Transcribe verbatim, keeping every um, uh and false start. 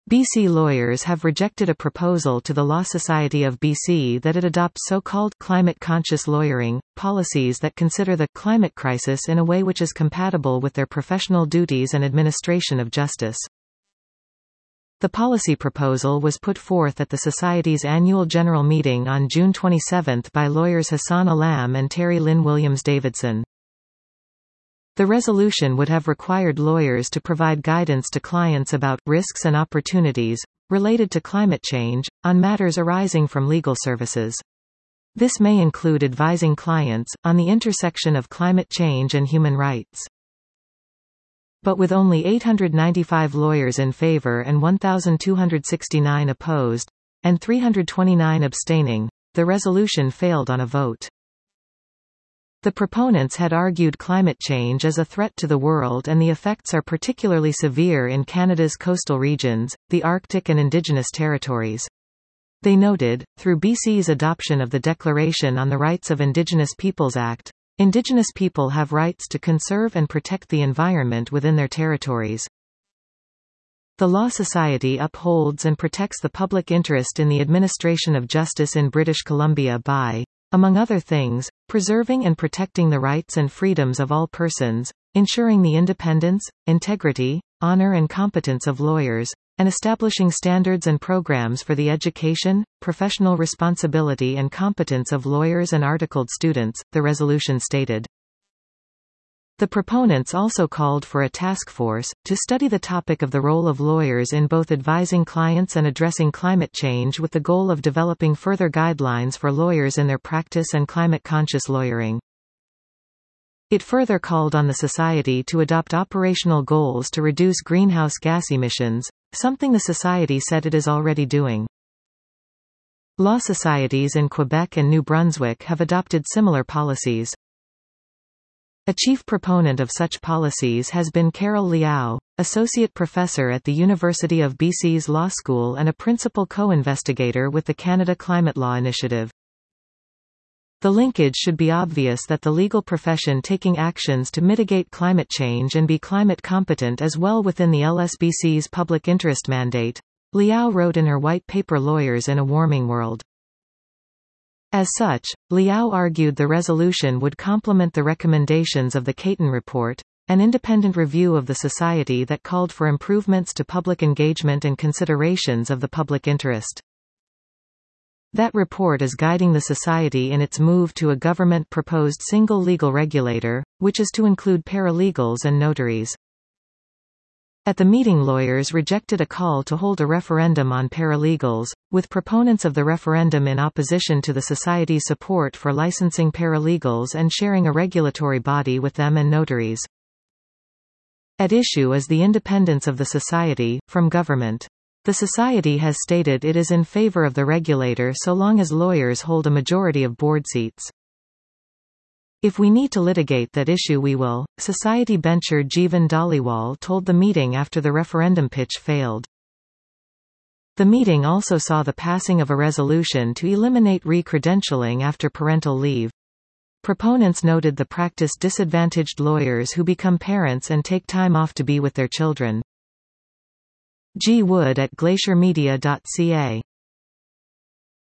B C lawyers have rejected a proposal to the Law Society of B C that it adopts so-called climate-conscious lawyering, policies that consider the climate crisis in a way which is compatible with their professional duties and administration of justice. The policy proposal was put forth at the Society's annual general meeting on June twenty-seventh by lawyers Hassan Alam and Terry Lynn Williams-Davidson. The resolution would have required lawyers to provide guidance to clients about risks and opportunities related to climate change, on matters arising from legal services. This may include advising clients on the intersection of climate change and human rights. But with only eight hundred ninety-five lawyers in favor and one thousand two hundred sixty-nine opposed, and three hundred twenty-nine abstaining, the resolution failed on a vote. The proponents had argued climate change is a threat to the world and the effects are particularly severe in Canada's coastal regions, the Arctic and Indigenous territories. They noted, through B C's adoption of the Declaration on the Rights of Indigenous Peoples Act, Indigenous people have rights to conserve and protect the environment within their territories. The Law Society upholds and protects the public interest in the administration of justice in British Columbia by, among other things, preserving and protecting the rights and freedoms of all persons, ensuring the independence, integrity, honor and competence of lawyers, and establishing standards and programs for the education, professional responsibility and competence of lawyers and articled students, the resolution stated. The proponents also called for a task force to study the topic of the role of lawyers in both advising clients and addressing climate change with the goal of developing further guidelines for lawyers in their practice and climate-conscious lawyering. It further called on the Society to adopt operational goals to reduce greenhouse gas emissions, something the Society said it is already doing. Law societies in Quebec and New Brunswick have adopted similar policies. A chief proponent of such policies has been Carol Liao, associate professor at the University of B C's Law School and a principal co-investigator with the Canada Climate Law Initiative. The linkage should be obvious that the legal profession taking actions to mitigate climate change and be climate competent is well within the L S B C's public interest mandate, Liao wrote in her white paper Lawyers in a Warming World. As such, Liao argued the resolution would complement the recommendations of the Caton Report, an independent review of the Society that called for improvements to public engagement and considerations of the public interest. That report is guiding the Society in its move to a government-proposed single legal regulator, which is to include paralegals and notaries. At the meeting, lawyers rejected a call to hold a referendum on paralegals, with proponents of the referendum in opposition to the Society's support for licensing paralegals and sharing a regulatory body with them and notaries. At issue is the independence of the Society from government. The Society has stated it is in favor of the regulator so long as lawyers hold a majority of board seats. If we need to litigate that issue we will, Society bencher Jeevan Dhaliwal told the meeting after the referendum pitch failed. The meeting also saw the passing of a resolution to eliminate re-credentialing after parental leave. Proponents noted the practice disadvantaged lawyers who become parents and take time off to be with their children. G. Wood at glacier media dot c a